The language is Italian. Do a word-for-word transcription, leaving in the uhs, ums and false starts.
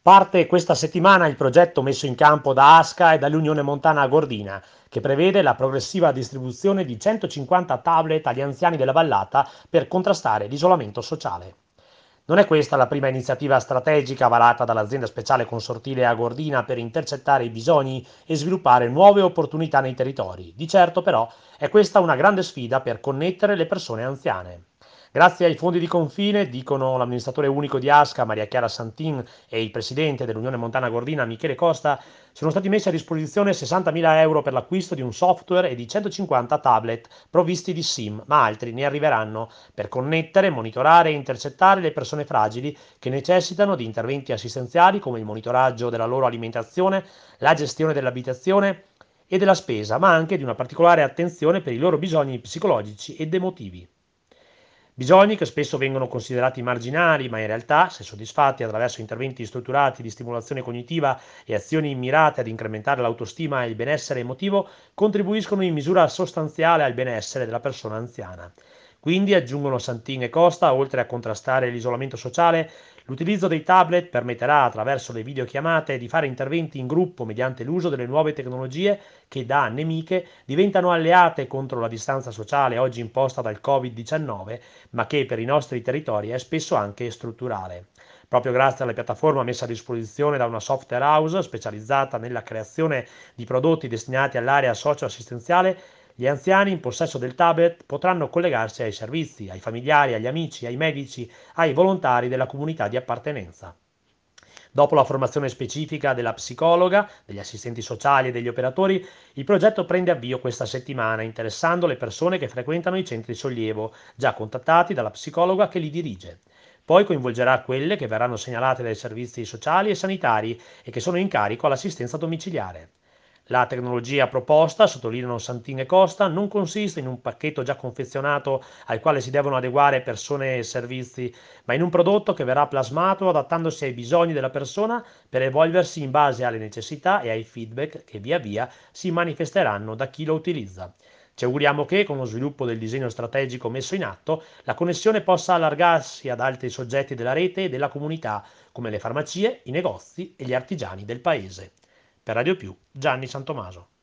Parte questa settimana il progetto messo in campo da ASCA e dall'Unione Montana Gordina, che prevede la progressiva distribuzione di centocinquanta tablet agli anziani della vallata per contrastare l'isolamento sociale. Non è questa la prima iniziativa strategica varata dall'azienda speciale consortile a Gordina per intercettare i bisogni e sviluppare nuove opportunità nei territori. Di certo però è questa una grande sfida per connettere le persone anziane. Grazie ai fondi di confine, dicono l'amministratore unico di ASCA Maria Chiara Santin e il presidente dell'Unione Montana Gordina Michele Costa, sono stati messi a disposizione sessantamila euro per l'acquisto di un software e di centocinquanta tablet provvisti di SIM, ma altri ne arriveranno per connettere, monitorare e intercettare le persone fragili che necessitano di interventi assistenziali come il monitoraggio della loro alimentazione, la gestione dell'abitazione e della spesa, ma anche di una particolare attenzione per i loro bisogni psicologici ed emotivi. Bisogni che spesso vengono considerati marginali, ma in realtà, se soddisfatti attraverso interventi strutturati di stimolazione cognitiva e azioni mirate ad incrementare l'autostima e il benessere emotivo, contribuiscono in misura sostanziale al benessere della persona anziana. Quindi, aggiungono Santin e Costa, oltre a contrastare l'isolamento sociale, l'utilizzo dei tablet permetterà, attraverso le videochiamate, di fare interventi in gruppo mediante l'uso delle nuove tecnologie che, da nemiche, diventano alleate contro la distanza sociale oggi imposta dal Covid diciannove, ma che per i nostri territori è spesso anche strutturale. Proprio grazie alla piattaforma messa a disposizione da una software house specializzata nella creazione di prodotti destinati all'area socio-assistenziale, gli anziani in possesso del tablet potranno collegarsi ai servizi, ai familiari, agli amici, ai medici, ai volontari della comunità di appartenenza. Dopo la formazione specifica della psicologa, degli assistenti sociali e degli operatori, il progetto prende avvio questa settimana, interessando le persone che frequentano i centri sollievo, già contattati dalla psicologa che li dirige. Poi coinvolgerà quelle che verranno segnalate dai servizi sociali e sanitari e che sono in carico all'assistenza domiciliare. La tecnologia proposta, sottolineano Santin e Costa, non consiste in un pacchetto già confezionato al quale si devono adeguare persone e servizi, ma in un prodotto che verrà plasmato adattandosi ai bisogni della persona per evolversi in base alle necessità e ai feedback che via via si manifesteranno da chi lo utilizza. Ci auguriamo che, con lo sviluppo del disegno strategico messo in atto, la connessione possa allargarsi ad altri soggetti della rete e della comunità, come le farmacie, i negozi e gli artigiani del paese. Per Radio Più, Gianni Santomaso.